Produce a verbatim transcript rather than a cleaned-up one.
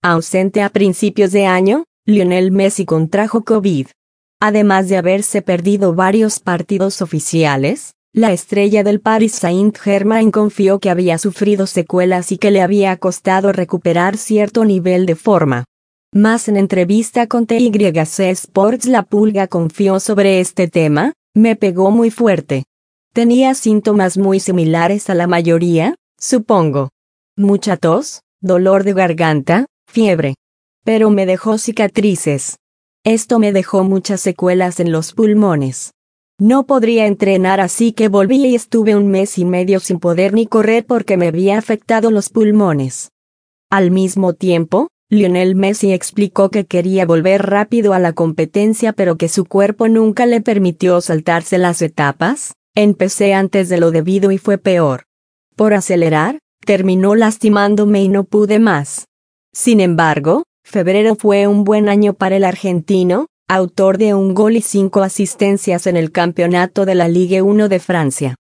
Ausente a principios de año, Lionel Messi contrajo COVID. Además de haberse perdido varios partidos oficiales, la estrella del Paris Saint-Germain confió que había sufrido secuelas y que le había costado recuperar cierto nivel de forma. Más en entrevista con T Y C Sports, la Pulga confió sobre este tema: me pegó muy fuerte. Tenía síntomas muy similares a la mayoría, supongo. Mucha tos, dolor de garganta, fiebre. Pero me dejó cicatrices. Esto me dejó muchas secuelas en los pulmones. No podría entrenar, así que volví y estuve un mes y medio sin poder ni correr porque me había afectado los pulmones. Al mismo tiempo, Lionel Messi explicó que quería volver rápido a la competencia, pero que su cuerpo nunca le permitió saltarse las etapas. Empecé antes de lo debido y fue peor. Por acelerar, terminó lastimándome y no pude más. Sin embargo, febrero fue un buen año para el argentino, autor de un gol y cinco asistencias en el campeonato de la Ligue uno de Francia.